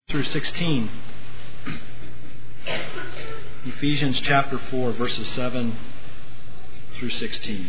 through 16. Ephesians chapter 4, verses 7 through 16.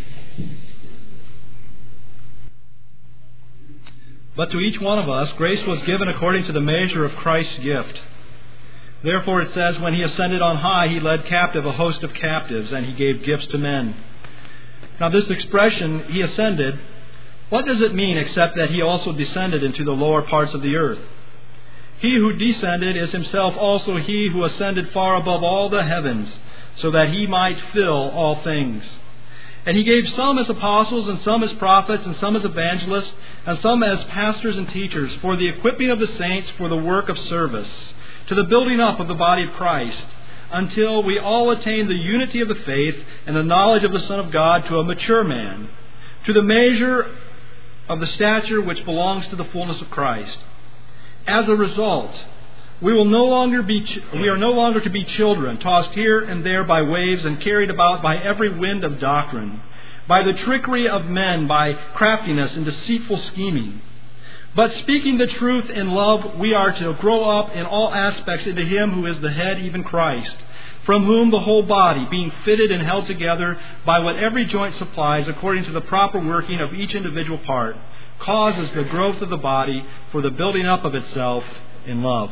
But to each one of us grace was given according to the measure of Christ's gift. Therefore it says, when He ascended on high, He led captive a host of captives, and He gave gifts to men. Now this expression, He ascended, what does it mean except that He also descended into the lower parts of the earth? He who descended is Himself also He who ascended far above all the heavens, so that He might fill all things. And He gave some as apostles, and some as prophets, and some as evangelists, and some as pastors and teachers, for the equipping of the saints for the work of service, to the building up of the body of Christ, until we all attain the unity of the faith and the knowledge of the Son of God, to a mature man, to the measure of the stature which belongs to the fullness of Christ. As a result, we are no longer to be children, tossed here and there by waves and carried about by every wind of doctrine, by the trickery of men, by craftiness and deceitful scheming. But speaking the truth in love, we are to grow up in all aspects into Him who is the head, even Christ, from whom the whole body, being fitted and held together by what every joint supplies, according to the proper working of each individual part, causes the growth of the body for the building up of itself in love.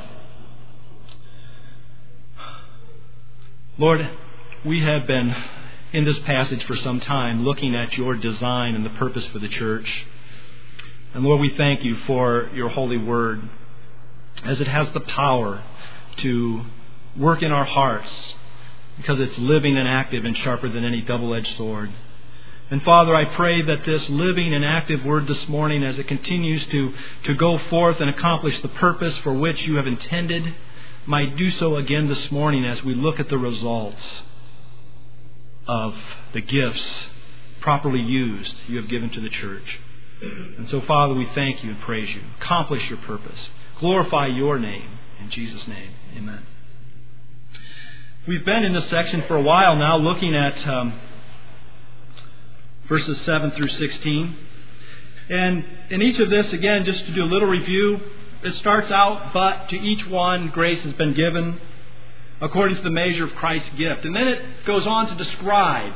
Lord, we have been in this passage for some time looking at Your design and the purpose for the church. And Lord, we thank You for Your holy word, as it has the power to work in our hearts, because it's living and active and sharper than any double-edged sword. And Father, I pray that this living and active word this morning, as it continues to go forth and accomplish the purpose for which You have intended, might do so again this morning as we look at the results of the gifts properly used You have given to the church. And so, Father, we thank You and praise You. Accomplish Your purpose. Glorify Your name. In Jesus' name, amen. We've been in this section for a while now, looking at verses 7 through 16. And in each of this, again, just to do a little review, it starts out, but to each one grace has been given according to the measure of Christ's gift. And then it goes on to describe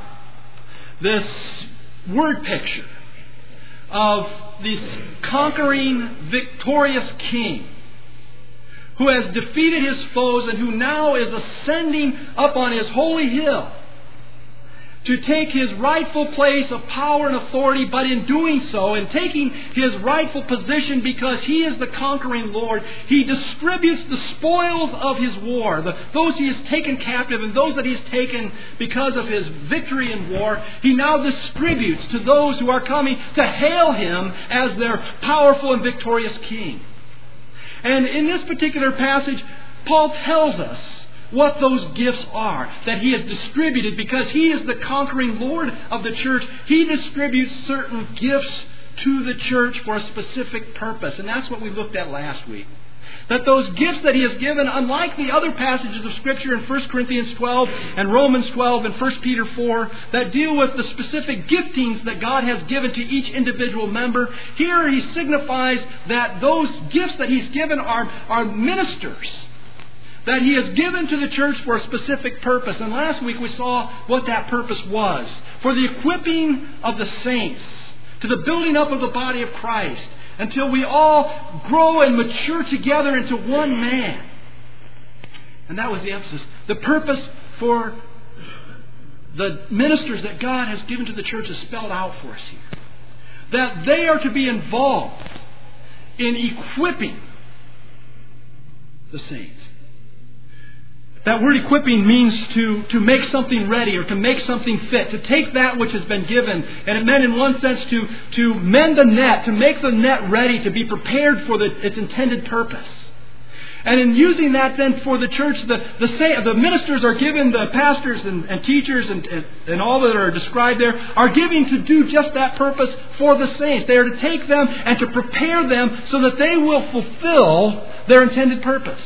this word picture of this conquering, victorious King who has defeated His foes and who now is ascending up on His holy hill to take His rightful place of power and authority, but in doing so, in taking His rightful position because He is the conquering Lord, He distributes the spoils of His war, those He has taken captive and those that He has taken because of His victory in war. He now distributes to those who are coming to hail Him as their powerful and victorious King. And in this particular passage, Paul tells us what those gifts are that He has distributed, because He is the conquering Lord of the church. He distributes certain gifts to the church for a specific purpose. And that's what we looked at last week. That those gifts that He has given, unlike the other passages of Scripture in 1 Corinthians 12 and Romans 12 and 1 Peter 4 that deal with the specific giftings that God has given to each individual member, here He signifies that those gifts that He's given are ministers that He has given to the church for a specific purpose. And last week we saw what that purpose was. For the equipping of the saints, to the building up of the body of Christ, until we all grow and mature together into one man. And that was the emphasis. The purpose for the ministers that God has given to the church is spelled out for us here. That they are to be involved in equipping the saints. That word equipping means to make something ready or to make something fit, to take that which has been given. And it meant in one sense to mend the net, to make the net ready, to be prepared for its intended purpose. And in using that then for the church, the ministers are given, the pastors and teachers and all that are described there, are given to do just that purpose for the saints. They are to take them and to prepare them so that they will fulfill their intended purpose.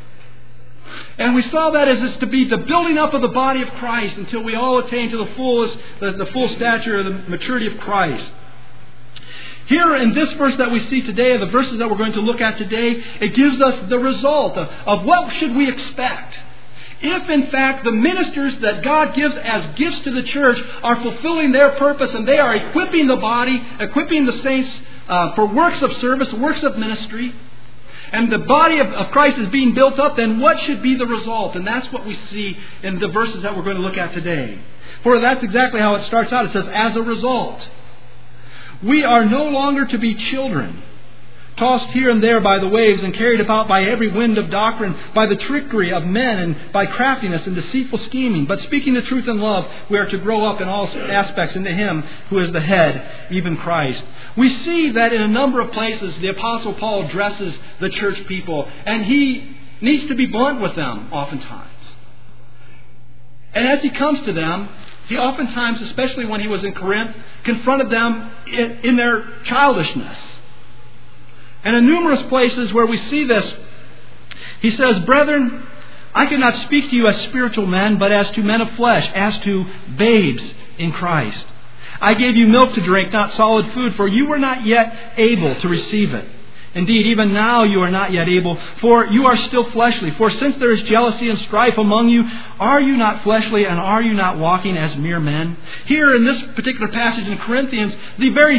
And we saw that as it's to be the building up of the body of Christ until we all attain to the full stature of the maturity of Christ. Here in this verse that we see today, and the verses that we're going to look at today, it gives us the result of what should we expect. If in fact the ministers that God gives as gifts to the church are fulfilling their purpose and they are equipping the body, equipping the saints for works of service, works of ministry, and the body of Christ is being built up, then what should be the result? And that's what we see in the verses that we're going to look at today. For that's exactly how it starts out. It says, as a result, we are no longer to be children, tossed here and there by the waves and carried about by every wind of doctrine, by the trickery of men and by craftiness and deceitful scheming. But speaking the truth in love, we are to grow up in all aspects into Him who is the head, even Christ. We see that in a number of places the Apostle Paul addresses the church people, and he needs to be blunt with them oftentimes. And as he comes to them, he oftentimes, especially when he was in Corinth, confronted them in their childishness. And in numerous places where we see this, he says, "Brethren, I cannot speak to you as spiritual men, but as to men of flesh, as to babes in Christ. I gave you milk to drink, not solid food, for you were not yet able to receive it. Indeed, even now you are not yet able, for you are still fleshly. For since there is jealousy and strife among you, are you not fleshly, and are you not walking as mere men?" Here in this particular passage in Corinthians, the very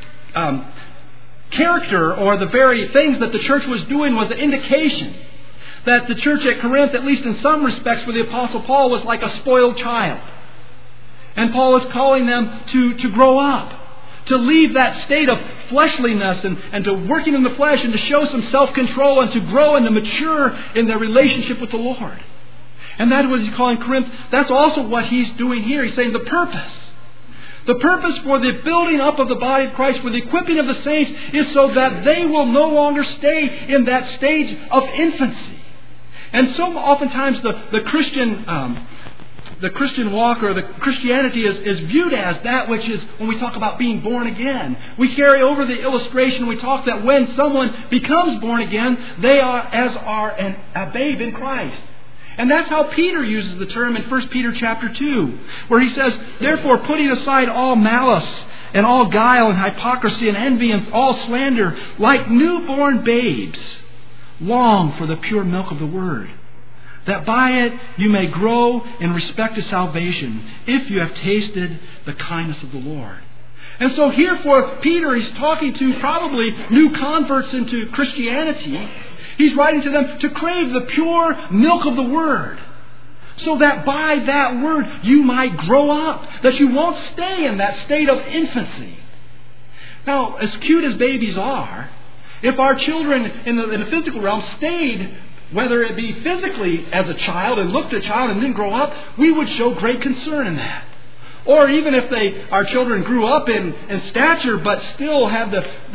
character or the very things that the church was doing was an indication that the church at Corinth, at least in some respects for the Apostle Paul, was like a spoiled child. And Paul is calling them to grow up, to leave that state of fleshliness and to working in the flesh and to show some self-control and to grow and to mature in their relationship with the Lord. And that is what he's calling Corinth. That's also what he's doing here. He's saying the purpose. The purpose for the building up of the body of Christ, for the equipping of the saints, is so that they will no longer stay in that stage of infancy. And so oftentimes the Christian walk or the Christianity is viewed as that which is, when we talk about being born again, we carry over the illustration. We talk that when someone becomes born again, they are a babe in Christ. And that's how Peter uses the term in 1 Peter chapter 2, where he says, "Therefore, putting aside all malice and all guile and hypocrisy and envy and all slander, like newborn babes, long for the pure milk of the Word, that by it you may grow in respect to salvation, if you have tasted the kindness of the Lord." And so here for Peter, he's talking to probably new converts into Christianity. He's writing to them to crave the pure milk of the Word, so that by that Word you might grow up, that you won't stay in that state of infancy. Now, as cute as babies are, if our children in the physical realm stayed, whether it be physically as a child and looked a child and didn't grow up, we would show great concern in that. Or even if our children grew up in stature but still had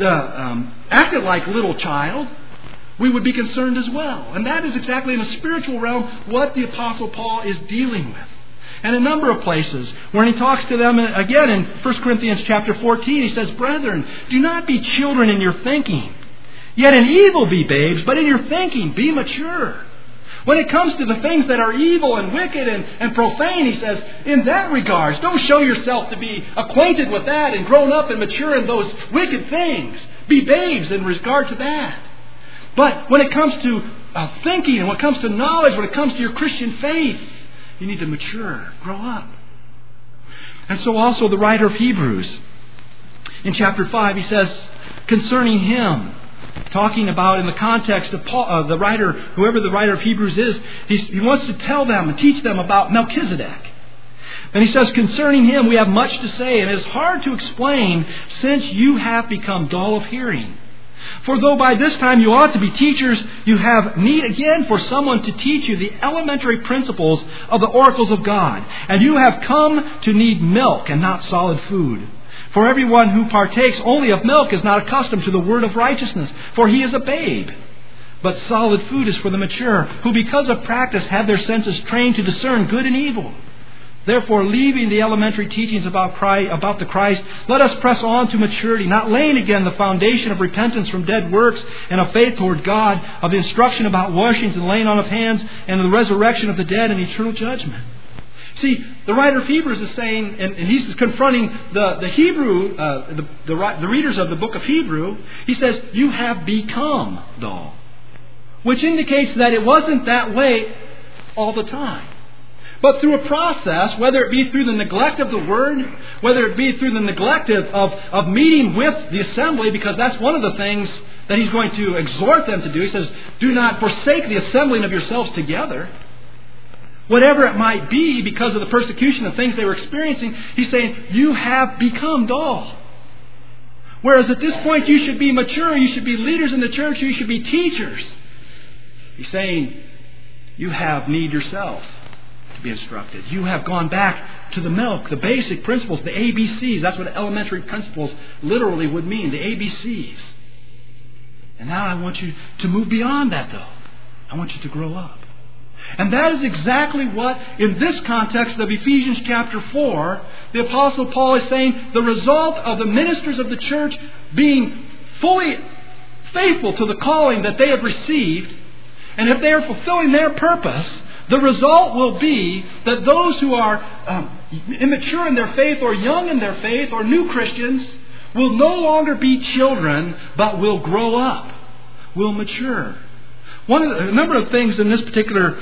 acted like little child, we would be concerned as well. And that is exactly in the spiritual realm what the Apostle Paul is dealing with. And a number of places when he talks to them, again in 1 Corinthians chapter 14, he says, "Brethren, do not be children in your thinking. Yet in evil be babes, but in your thinking be mature." When it comes to the things that are evil and wicked and profane, he says, in that regards, don't show yourself to be acquainted with that and grown up and mature in those wicked things. Be babes in regard to that. But when it comes to thinking and when it comes to knowledge, when it comes to your Christian faith, you need to mature, grow up. And so also the writer of Hebrews, in chapter 5, he says, concerning him, talking about in the context of Paul, the writer, whoever the writer of Hebrews is, he wants to tell them and teach them about Melchizedek. And he says, concerning him we have much to say, and it is hard to explain since you have become dull of hearing. For though by this time you ought to be teachers, you have need again for someone to teach you the elementary principles of the oracles of God. And you have come to need milk and not solid food. For everyone who partakes only of milk is not accustomed to the word of righteousness, for he is a babe. But solid food is for the mature, who because of practice have their senses trained to discern good and evil. Therefore, leaving the elementary teachings about the Christ, let us press on to maturity, not laying again the foundation of repentance from dead works and of faith toward God, of the instruction about washings and laying on of hands, and the resurrection of the dead and eternal judgment. See, the writer of Hebrews is saying, and he's confronting the Hebrew, the readers of the book of Hebrew. He says, you have become dull. Which indicates that it wasn't that way all the time. But through a process, whether it be through the neglect of the Word, whether it be through the neglect of meeting with the assembly, because that's one of the things that he's going to exhort them to do. He says, do not forsake the assembling of yourselves together. Whatever it might be, because of the persecution of things they were experiencing, he's saying, you have become dull. Whereas at this point you should be mature, you should be leaders in the church, you should be teachers. He's saying, you have need yourself to be instructed. You have gone back to the milk, the basic principles, the ABCs. That's what elementary principles literally would mean, the ABCs. And now I want you to move beyond that, though. I want you to grow up. And that is exactly what, in this context of Ephesians chapter 4, the Apostle Paul is saying the result of the ministers of the church being fully faithful to the calling that they have received, and if they are fulfilling their purpose, the result will be that those who are immature in their faith or young in their faith or new Christians will no longer be children, but will grow up, will mature. A number of things in this particular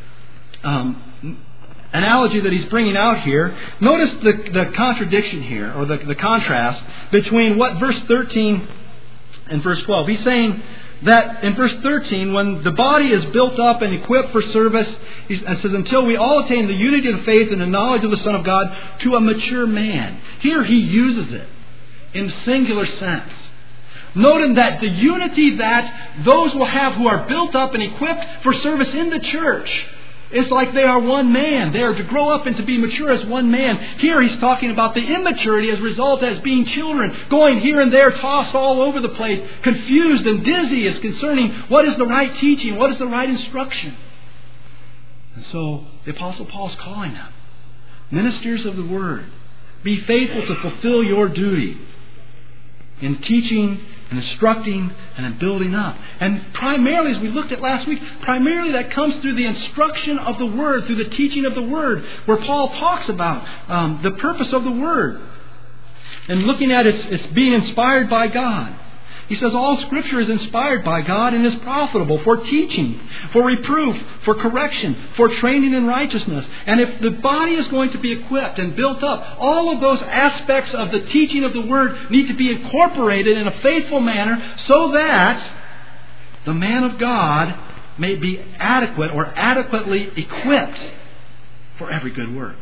analogy that he's bringing out here. Notice the contradiction here, or the contrast between what verse 13 and verse 12. He's saying that in verse 13, when the body is built up and equipped for service, it says, until we all attain the unity of the faith and the knowledge of the Son of God to a mature man. Here he uses it in singular sense. Noting that the unity that those will have who are built up and equipped for service in the church is like they are one man. They are to grow up and to be mature as one man. Here he's talking about the immaturity as a result as being children, going here and there, tossed all over the place, confused and dizzy as concerning what is the right teaching, what is the right instruction. And so the Apostle Paul is calling them, ministers of the Word, be faithful to fulfill your duty in teaching and instructing and in building up. And primarily, as we looked at last week, primarily that comes through the instruction of the Word, through the teaching of the Word, where Paul talks about the purpose of the Word. And looking at it's being inspired by God. He says all Scripture is inspired by God and is profitable for teaching, for reproof, for correction, for training in righteousness. And if the body is going to be equipped and built up, all of those aspects of the teaching of the Word need to be incorporated in a faithful manner so that the man of God may be adequate or adequately equipped for every good work.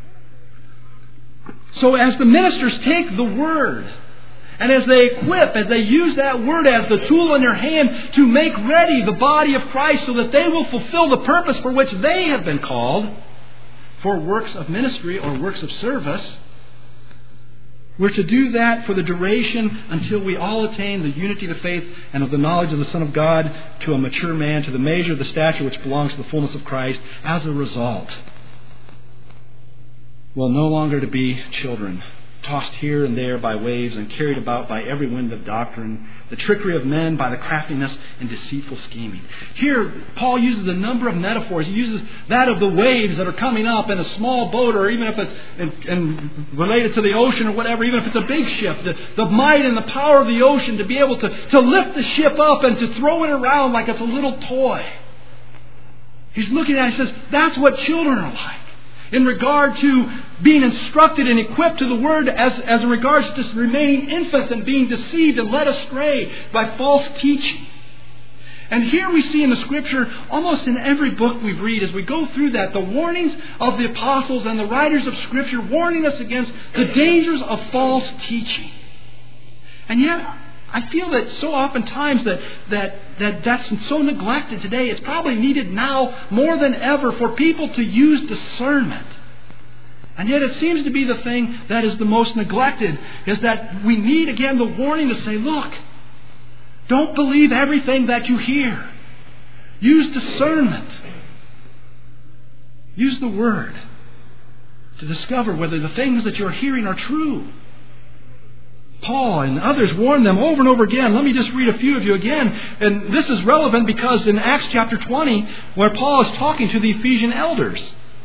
So as the ministers take the Word, and as they equip, as they use that Word as the tool in their hand to make ready the body of Christ so that they will fulfill the purpose for which they have been called, for works of ministry or works of service, we're to do that for the duration until we all attain the unity of the faith and of the knowledge of the Son of God to a mature man, to the measure of the stature which belongs to the fullness of Christ. As a result, we're no longer to be children, tossed here and there by waves and carried about by every wind of doctrine, the trickery of men by the craftiness and deceitful scheming. Here, Paul uses a number of metaphors. He uses that of the waves that are coming up in a small boat, or even if it's and related to the ocean or whatever, even if it's a big ship, the might and the power of the ocean to be able to lift the ship up and to throw it around like it's a little toy. He's looking at it and says, that's what children are like in regard to being instructed and equipped to the Word as in regards to just remaining infants and being deceived and led astray by false teaching. And here we see in the Scripture, almost in every book we read, as we go through that, the warnings of the apostles and the writers of Scripture warning us against the dangers of false teaching. And yet, I feel that so oftentimes that's so neglected today. It's probably needed now more than ever for people to use discernment. And yet it seems to be the thing that is the most neglected, is that we need again the warning to say, look, don't believe everything that you hear. Use discernment. Use the Word to discover whether the things that you're hearing are true. Paul and others warn them over and over again. Let me just read a few of you again. And this is relevant because in Acts chapter 20, where Paul is talking to the Ephesian elders,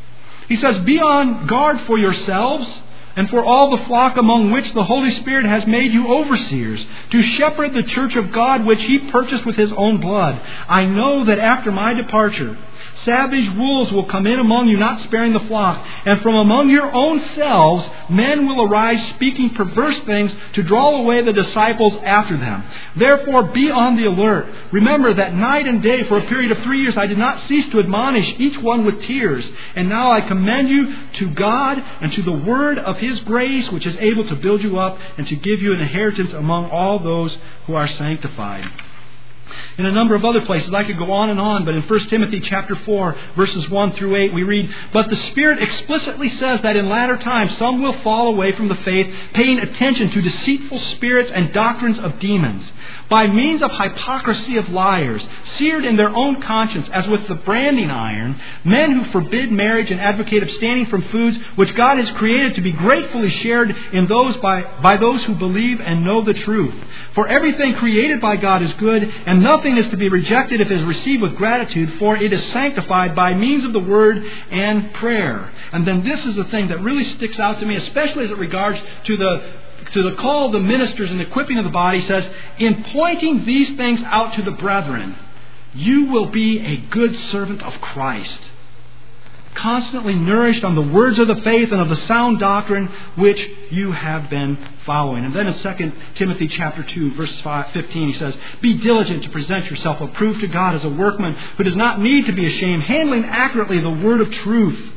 He says, be on guard for yourselves and for all the flock among which the Holy Spirit has made you overseers, to shepherd the church of God which He purchased with His own blood. I know that after my departure, savage wolves will come in among you, not sparing the flock. And from among your own selves, men will arise speaking perverse things to draw away the disciples after them. Therefore, be on the alert. Remember that night and day for a period of 3 years I did not cease to admonish each one with tears. And now I commend you to God and to the word of His grace, which is able to build you up and to give you an inheritance among all those who are sanctified. In a number of other places, I could go on and on, but in 1 Timothy chapter 4, verses 1 through 8, we read, "But the Spirit explicitly says that in latter times some will fall away from the faith, paying attention to deceitful spirits and doctrines of demons, by means of hypocrisy of liars, seared in their own conscience as with the branding iron, men who forbid marriage and advocate abstaining from foods which God has created to be gratefully shared in those by those who believe and know the truth. For everything created by God is good, and nothing is to be rejected if it is received with gratitude, for it is sanctified by means of the word and prayer." And then this is the thing that really sticks out to me, especially as it regards to the call of the ministers and equipping of the body. Says, "In pointing these things out to the brethren, you will be a good servant of Christ, constantly nourished on the words of the faith and of the sound doctrine which you have been following." And then in 2 Timothy chapter 2, verse 15, he says, "Be diligent to present yourself approved to God as a workman who does not need to be ashamed, handling accurately the word of truth."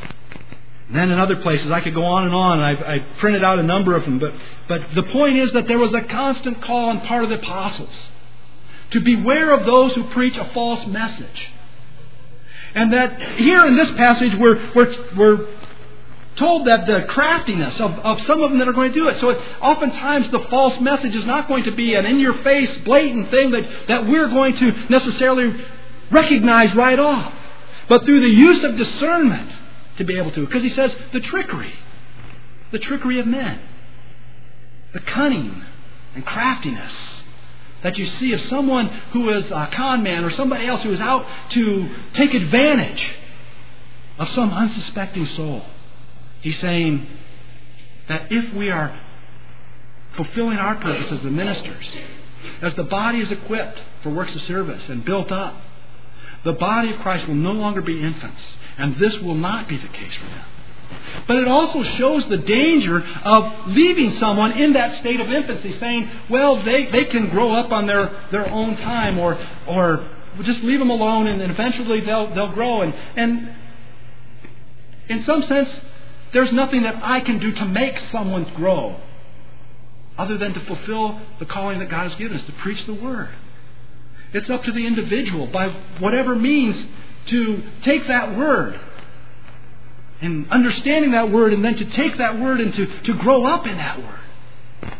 And then in other places, I could go on, and I printed out a number of them, but the point is that there was a constant call on part of the apostles to beware of those who preach a false message. And that here in this passage, we're told that the craftiness of some of them that are going to do it. So oftentimes the false message is not going to be an in-your-face, blatant thing that we're going to necessarily recognize right off, but through the use of discernment to be able to. Because he says the trickery of men, the cunning and craftiness that you see of someone who is a con man or somebody else who is out to take advantage of some unsuspecting soul. He's saying that if we are fulfilling our purpose as the ministers, as the body is equipped for works of service and built up, the body of Christ will no longer be infants, and this will not be the case for them. But it also shows the danger of leaving someone in that state of infancy, saying, well, they can grow up on their own time, or we'll just leave them alone, and eventually they'll grow. And in some sense, there's nothing that I can do to make someone grow other than to fulfill the calling that God has given us, to preach the Word. It's up to the individual, by whatever means, to take that Word and understanding that Word, and then to take that Word and to grow up in that Word.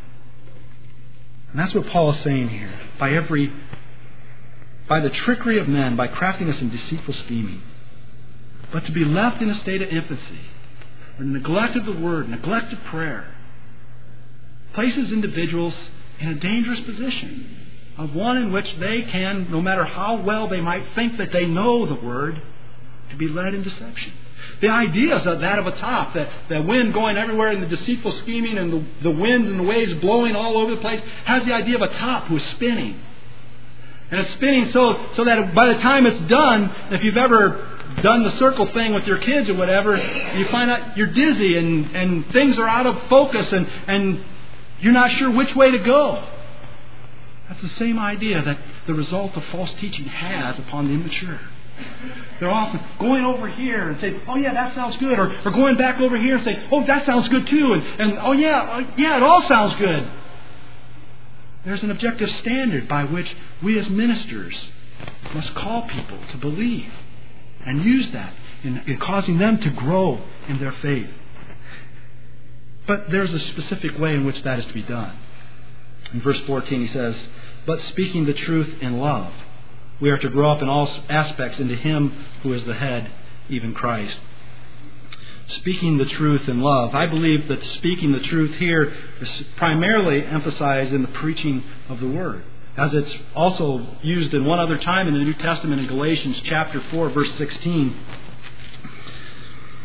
And that's what Paul is saying here. By the trickery of men, by craftiness and deceitful scheming. But to be left in a state of infancy, or neglect of the Word, neglect of prayer, places individuals in a dangerous position, of one in which they can, no matter how well they might think that they know the Word, to be led in deception. The idea is that of a top, that wind going everywhere and the deceitful scheming and the wind and the waves blowing all over the place, has the idea of a top who is spinning. And it's spinning so that by the time it's done, if you've ever done the circle thing with your kids or whatever, you find out you're dizzy and things are out of focus and you're not sure which way to go. That's the same idea that the result of false teaching has upon the immature. They're often going over here and saying, oh yeah, that sounds good. Or going back over here and saying, oh, that sounds good too. And oh yeah, it all sounds good. There's an objective standard by which we as ministers must call people to believe and use that in causing them to grow in their faith. But there's a specific way in which that is to be done. In verse 14 he says, "But speaking the truth in love, we are to grow up in all aspects into Him who is the head, even Christ." Speaking the truth in love. I believe that speaking the truth here is primarily emphasized in the preaching of the Word, as it's also used in one other time in the New Testament in Galatians chapter 4, verse 16.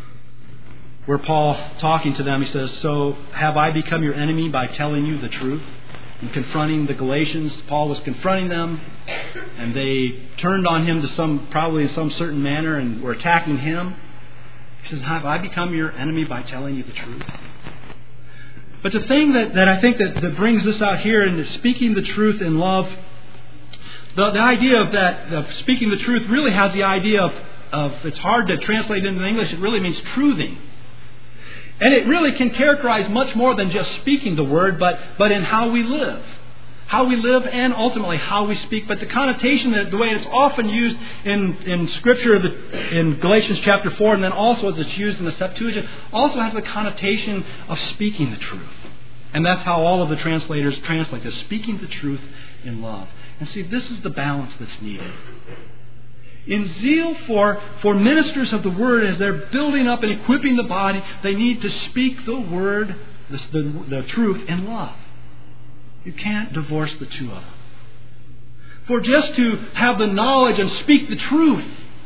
where Paul, talking to them, he says, "So have I become your enemy by telling you the truth?" And confronting the Galatians, Paul was confronting them, and they turned on him probably in some certain manner, and were attacking him. He says, "Have I become your enemy by telling you the truth?" But the thing that I think that brings this out here in speaking the truth in love, the idea of speaking the truth really has the idea of it's hard to translate into English. It really means truthing. And it really can characterize much more than just speaking the word, but in how we live. How we live and ultimately how we speak. But the connotation, the way it's often used in Scripture, in Galatians chapter 4, and then also as it's used in the Septuagint, also has the connotation of speaking the truth. And that's how all of the translators translate this, speaking the truth in love. And see, this is the balance that's needed. In zeal for ministers of the Word, as they're building up and equipping the body, they need to speak the Word, the truth, in love. You can't divorce the two of them. For just to have the knowledge and speak the truth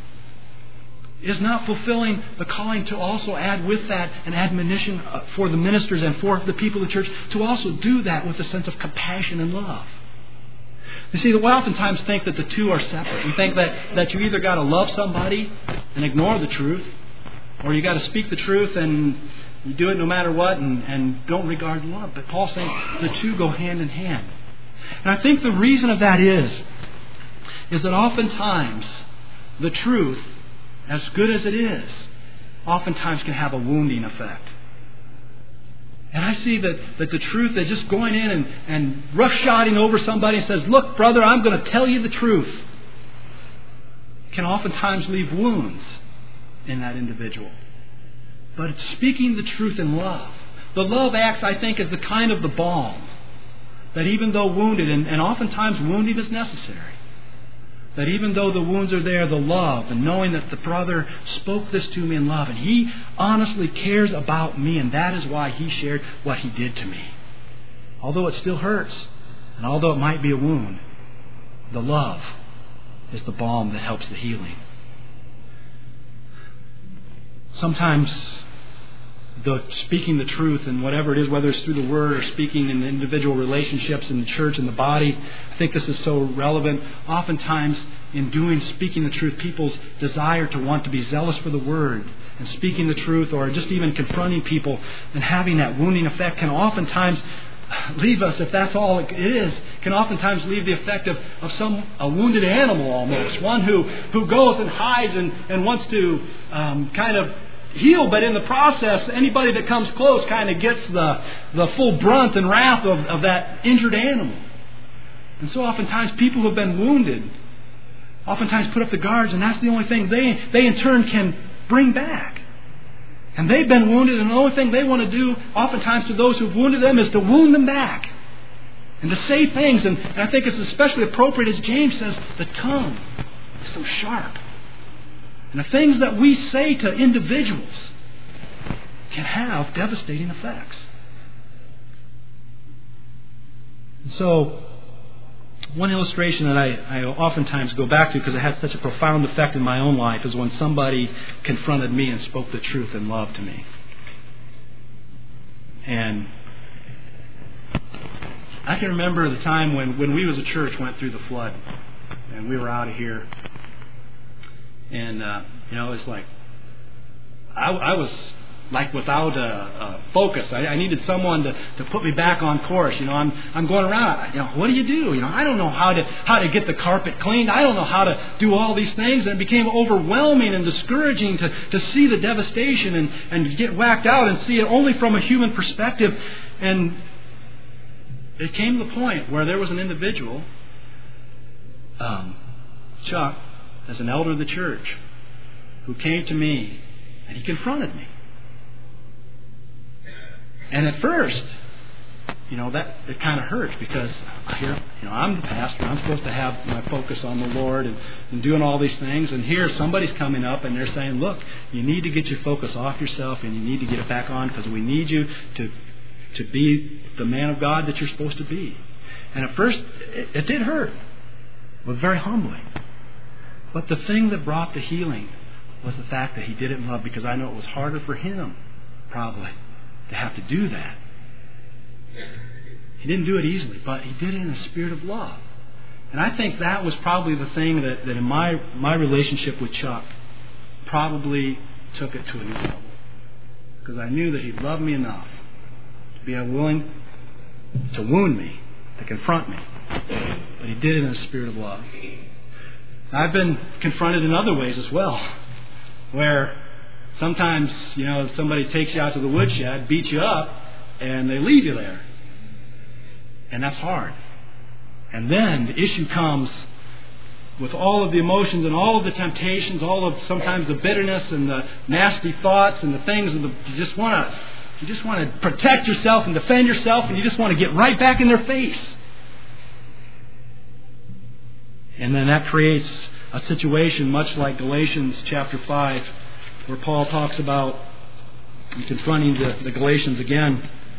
is not fulfilling the calling to also add with that an admonition for the ministers and for the people of the church to also do that with a sense of compassion and love. You see, we oftentimes think that the two are separate. We think that you either got to love somebody and ignore the truth, or you got to speak the truth and you do it no matter what and don't regard love. But Paul's saying the two go hand in hand. And I think the reason of that is that oftentimes the truth, as good as it is, oftentimes can have a wounding effect. And I see that the truth is just going in and roughshotting over somebody and says, "Look, brother, I'm going to tell you the truth," can oftentimes leave wounds in that individual. But it's speaking the truth in love. The love acts, I think, as the kind of the balm that even though wounded, and oftentimes wounding is necessary, that even though the wounds are there, the love, and knowing that the brother spoke this to me in love, and he honestly cares about me, and that is why he shared what he did to me. Although it still hurts, and although it might be a wound, the love is the balm that helps the healing. Sometimes the speaking the truth and whatever it is, whether it's through the word or speaking in individual relationships in the church and the body, I think this is so relevant. Oftentimes, in speaking the truth, people's desire to want to be zealous for the word and speaking the truth, or just even confronting people and having that wounding effect, can oftentimes leave us, if that's all it is, can oftentimes leave the effect of a wounded animal almost, one who goes and hides and wants to kind of heal, but in the process, anybody that comes close kind of gets the full brunt and wrath of that injured animal. And so oftentimes people who have been wounded oftentimes put up the guards, and that's the only thing they in turn can bring back. And they've been wounded, and the only thing they want to do oftentimes to those who've wounded them is to wound them back and to say things. And I think it's especially appropriate, as James says, the tongue is so sharp. And the things that we say to individuals can have devastating effects. And so, one illustration that I oftentimes go back to, because it had such a profound effect in my own life, is when somebody confronted me and spoke the truth in love to me. And I can remember the time when we as a church went through the flood, and we were out of here. And, it's like, I was like without a focus. I needed someone to put me back on course. I'm going around. What do you do? I don't know how to get the carpet cleaned. I don't know how to do all these things. And it became overwhelming and discouraging to see the devastation and get whacked out and see it only from a human perspective. And it came to the point where there was an individual, Chuck, as an elder of the church, who came to me and he confronted me. And at first, that it kind of hurts, because here, I'm the pastor. I'm supposed to have my focus on the Lord and doing all these things. And here, somebody's coming up and they're saying, "Look, you need to get your focus off yourself and you need to get it back on, because we need you to be the man of God that you're supposed to be." And at first, it did hurt. It was very humbling. But the thing that brought the healing was the fact that he did it in love, because I know it was harder for him probably to have to do that. He didn't do it easily, but he did it in a spirit of love. And I think that was probably the thing that in my relationship with Chuck probably took it to a new level. Because I knew that he loved me enough to be willing to wound me, to confront me. But he did it in a spirit of love. I've been confronted in other ways as well, where sometimes, somebody takes you out to the woodshed, beats you up, and they leave you there. And that's hard. And then the issue comes with all of the emotions and all of the temptations, all of sometimes the bitterness and the nasty thoughts and the things, and you just want to protect yourself and defend yourself, and you just want to get right back in their face. And then that creates a situation much like Galatians chapter 5, where Paul talks about confronting the Galatians again.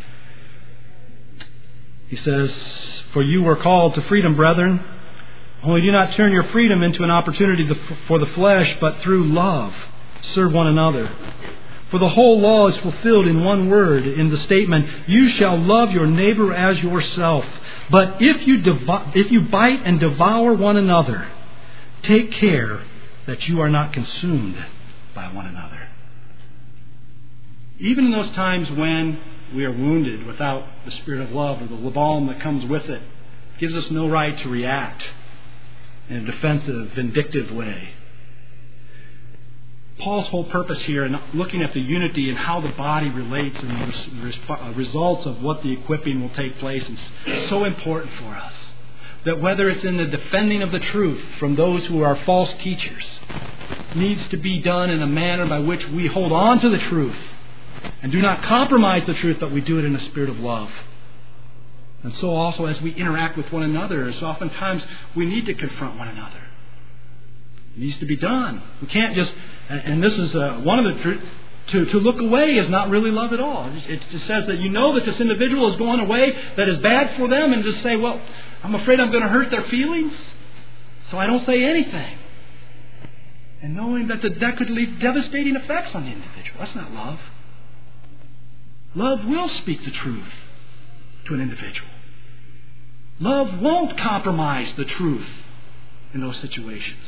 He says, "For you were called to freedom, brethren. Only do not turn your freedom into an opportunity for the flesh, but through love serve one another. For the whole law is fulfilled in one word, in the statement, 'You shall love your neighbor as yourself.' But if you bite and devour one another, take care that you are not consumed by one another." Even in those times when we are wounded without the spirit of love or the balm that comes with it, gives us no right to react in a defensive, vindictive way. Paul's whole purpose here in looking at the unity and how the body relates and the results of what the equipping will take place is so important for us. That whether it's in the defending of the truth from those who are false teachers, needs to be done in a manner by which we hold on to the truth and do not compromise the truth, but we do it in a spirit of love. And so also as we interact with one another, so oftentimes we need to confront one another. It needs to be done. We can't just, and this is one of the truths, to look away is not really love at all. It just says that you know that this individual is going away that is bad for them, and just say, well, I'm afraid I'm going to hurt their feelings, so I don't say anything. And knowing that that could leave devastating effects on the individual. That's not love. Love will speak the truth to an individual. Love won't compromise the truth in those situations.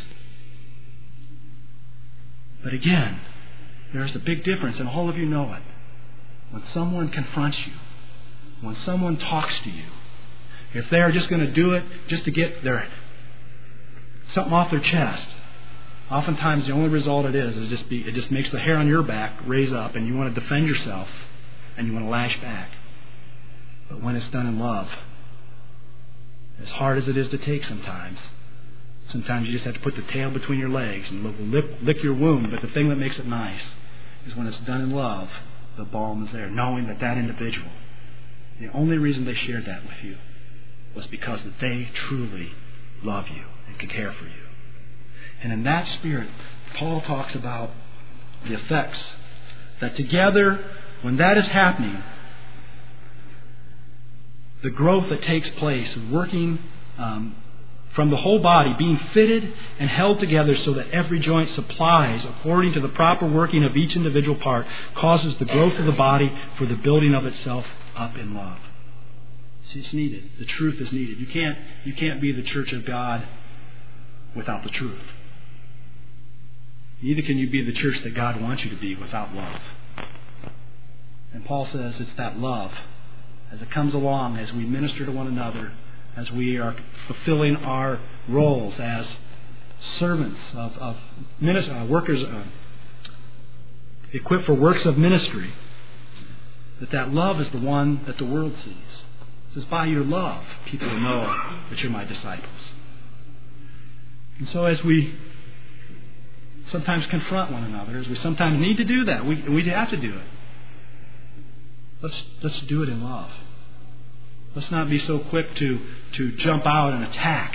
But again, there's a big difference, and all of you know it. When someone confronts you, when someone talks to you, if they're just going to do it just to get something off their chest, oftentimes the only result it just makes the hair on your back raise up, and you want to defend yourself, and you want to lash back. But when it's done in love, as hard as it is to take sometimes you just have to put the tail between your legs and lick your wound. But the thing that makes it nice is when it's done in love, the balm is there, knowing that that individual, the only reason they shared that with you was because that they truly love you and can care for you. And in that spirit, Paul talks about the effects that together, when that is happening, the growth that takes place, working from the whole body, being fitted and held together so that every joint supplies according to the proper working of each individual part, causes the growth of the body for the building of itself up in love. See, it's needed. The truth is needed. You can't be the church of God without the truth. Neither can you be the church that God wants you to be without love. And Paul says it's that love, as it comes along, as we minister to one another, as we are fulfilling our roles as servants of workers equipped for works of ministry, that love is the one that the world sees. It says, by your love, people will know that you're my disciples. And so as we sometimes confront one another, as we sometimes need to do that, we have to do it. Let's do it in love. Let's not be so quick to jump out and attack,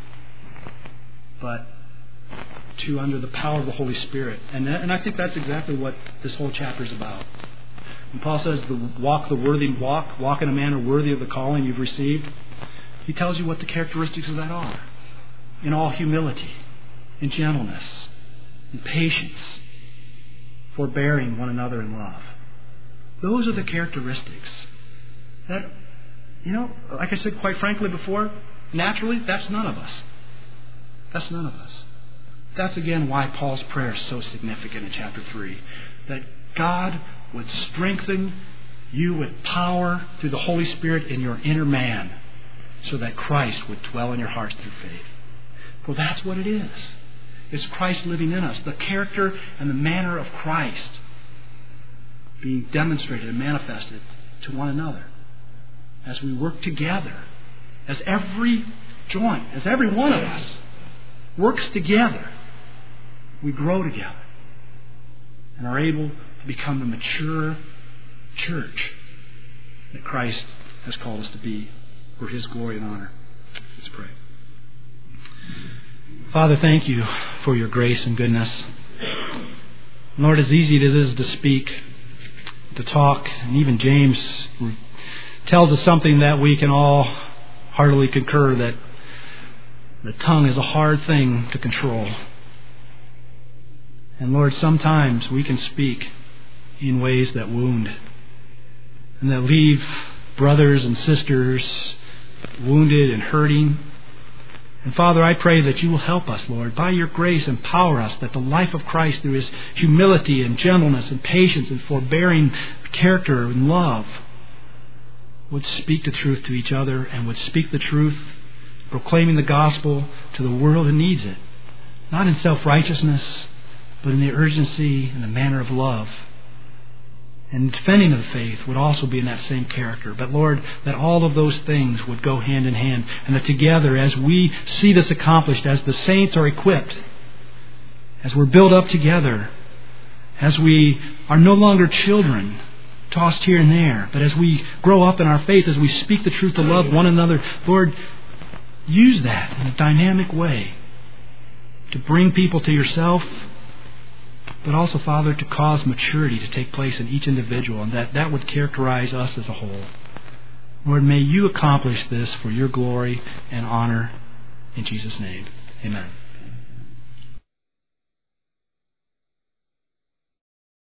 but to under the power of the Holy Spirit. And I think that's exactly what this whole chapter is about. When Paul says, walk the worthy walk in a manner worthy of the calling you've received, he tells you what the characteristics of that are. In all humility, in gentleness, in patience, forbearing one another in love. Those are the characteristics that, like I said quite frankly before, naturally, that's none of us. That's none of us. That's again why Paul's prayer is so significant in chapter 3. That God would strengthen you with power through the Holy Spirit in your inner man, so that Christ would dwell in your hearts through faith. Well, that's what it is. It's Christ living in us. The character and the manner of Christ being demonstrated and manifested to one another as we work together, as every joint, as every one of us works together, we grow together and are able to become the mature church that Christ has called us to be for His glory and honor. Let's pray. Father, thank you for your grace and goodness. Lord, as easy as it is to speak, to talk, and even James tells us something that we can all heartily concur, that the tongue is a hard thing to control. And Lord, sometimes we can speak in ways that wound and that leave brothers and sisters wounded and hurting. And Father, I pray that you will help us, Lord, by your grace, empower us, that the life of Christ through His humility and gentleness and patience and forbearing character and love would speak the truth to each other and would speak the truth, proclaiming the gospel to the world who needs it, not in self-righteousness, but in the urgency and the manner of love. And defending of the faith would also be in that same character. But Lord, that all of those things would go hand in hand, and that together, as we see this accomplished, as the saints are equipped, as we're built up together, as we are no longer children, tossed here and there, but as we grow up in our faith, as we speak the truth to love one another, Lord, use that in a dynamic way to bring people to yourself, but also, Father, to cause maturity to take place in each individual, and that would characterize us as a whole. Lord, may you accomplish this for your glory and honor. In Jesus' name, amen.